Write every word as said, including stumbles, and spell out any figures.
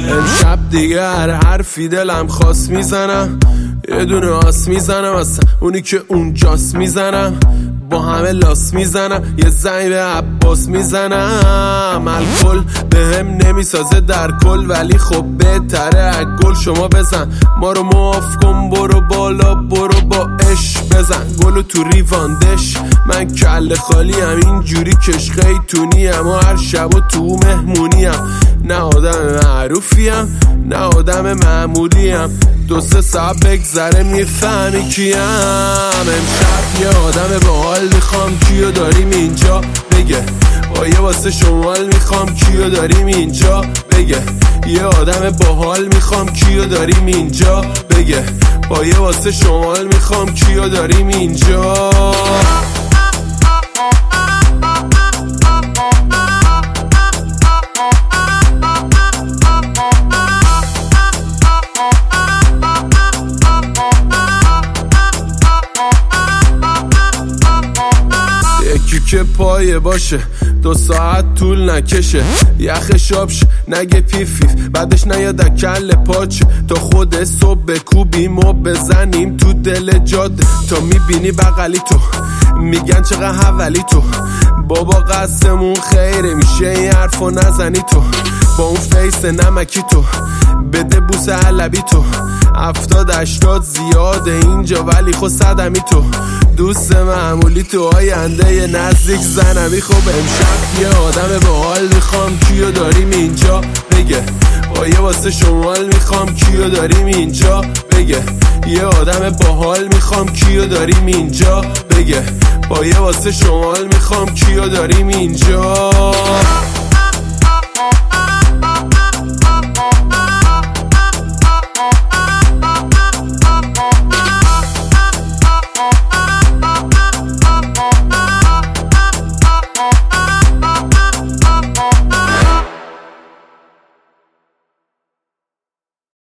امشب دیگه هر حرفی دلم خواست میزنم، یه دونه آس میزنم اصلا اونی که اونجاست میزنم، با همه لاس میزنم، یه زنگ به عباس میزنم. الکل به هم نمیسازه در کل، ولی خب بهتره اگل. شما بزن ما رو معاف کن، برو بالا برو با اش بزن گلو تو ریواندش. من کل خالی هم اینجوری کش خیتونی هم و هر شب و تو مهمونی هم. نه آدم معروفی هم نه آدم معمولی هم، دو سه ساعت بگذره میفهمی کیم. امشب یه آدم با حال میخوام، کیو داریم اینجا بگه. با یه واسه شمال میخوام، کیو داریم اینجا بگه. یه آدم با حال میخوام، کیو داریم اینجا بگه. با یه واسه شمال میخوام، کیو داریم اینجا. یکی که پایه باشه دو ساعت طول نکشه، یخ شابش نگه پیفیف بعدش نیاد کل پاچه. تا خود صبح بکوبیم و بزنیم تو دل جاده، تا میبینی بغلی تو میگن چقدر حولی تو. بابا قسمون خیره میشه این حرفو نزنی تو، با اون فیس نمکی تو بده بوسه علبی تو. هفتاد اشتاد زیاده اینجا ولی خود صدمی تو، دوست معمولی تو آینده نزدیک زنمی. خب امشب یه آدم با حال میخوام، کیو داریم اینجا بگه. با یه واسه شمال میخوام، کیو داریم اینجا بگه. یه آدم با حال میخوام، کیو داریم اینجا بگه. با یه واسه شمال میخوام، کیو داریم اینجا.